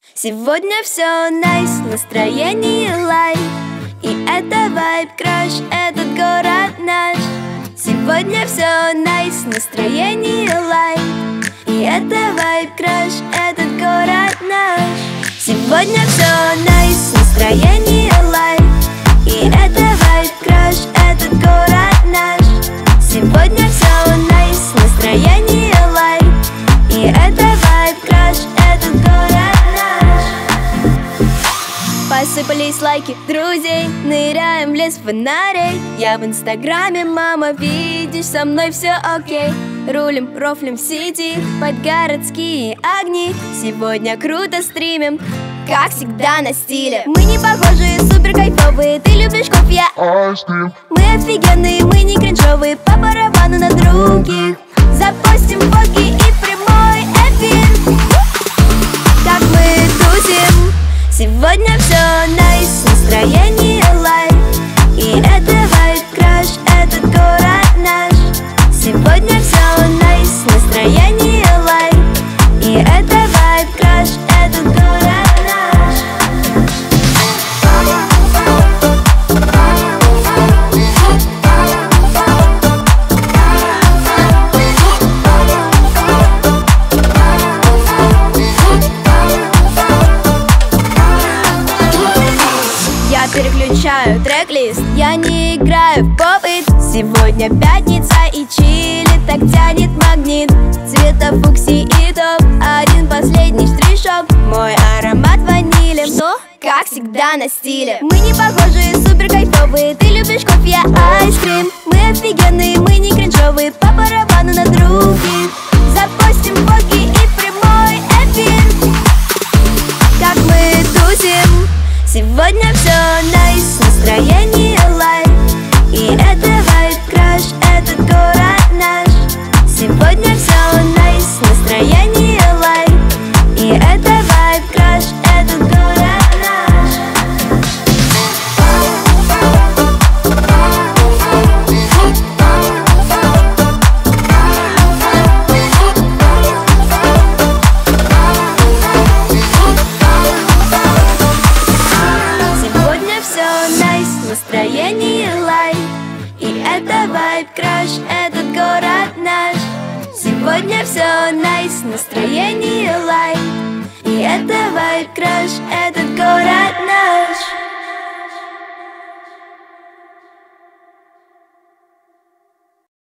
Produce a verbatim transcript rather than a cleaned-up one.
Сегодня все найс, настроение лайк. И это вайб краш, этот город наш. Сегодня все найс, настроение лайк. И это вайб краш, этот город наш. Сегодня все найс, настроение лайк. И это вайб краш, этот город наш. Сегодня все найс, настроение лайк. И это вайб краш, этот город наш. Посыпались лайки друзей, ныряем в лес фонарей. Я в инстаграме, мама, видишь, со мной все окей. Рулим, рофлим в сети под городские огни. Сегодня круто стримим, как всегда на стиле. Мы не похожи, супер кайфовые. Ты любишь кофе, я айскрим. Мы офигенные, мы не кринжовые. По барабану на других. Запостим фотки и прямой эфир, как мы тусим. Сегодня все найс, настроение лайк. И это вайб краш, этот город наш. Сегодня все найс, настроение лайк. И это вайб краш, этот город наш. Я переключаю трек-лист, я не играю в поп-ит. Сегодня пятница и чили, так тянет магнит. Цвета фукси и топ, один последний штришок. Мой аромат ванили, что? Как всегда на стиле. Мы не похожи, супер кайфовые. Ты любишь кофе, я айскрим. Мы офигенные, мы не кринжовые. По барабану на других. Запостим фотки и прямой эфир, как мы тусим. Сегодня все найс, настроение лайк. И это вайб краш, этот город наш. Сегодня все найс, настроение лайк. И это вайб краш, этот город наш. Сегодня все найс, настроение лайк. И это вайб краш, этот город наш. Сегодня все найс, настроение лайк. И это вайб краш, этот город наш.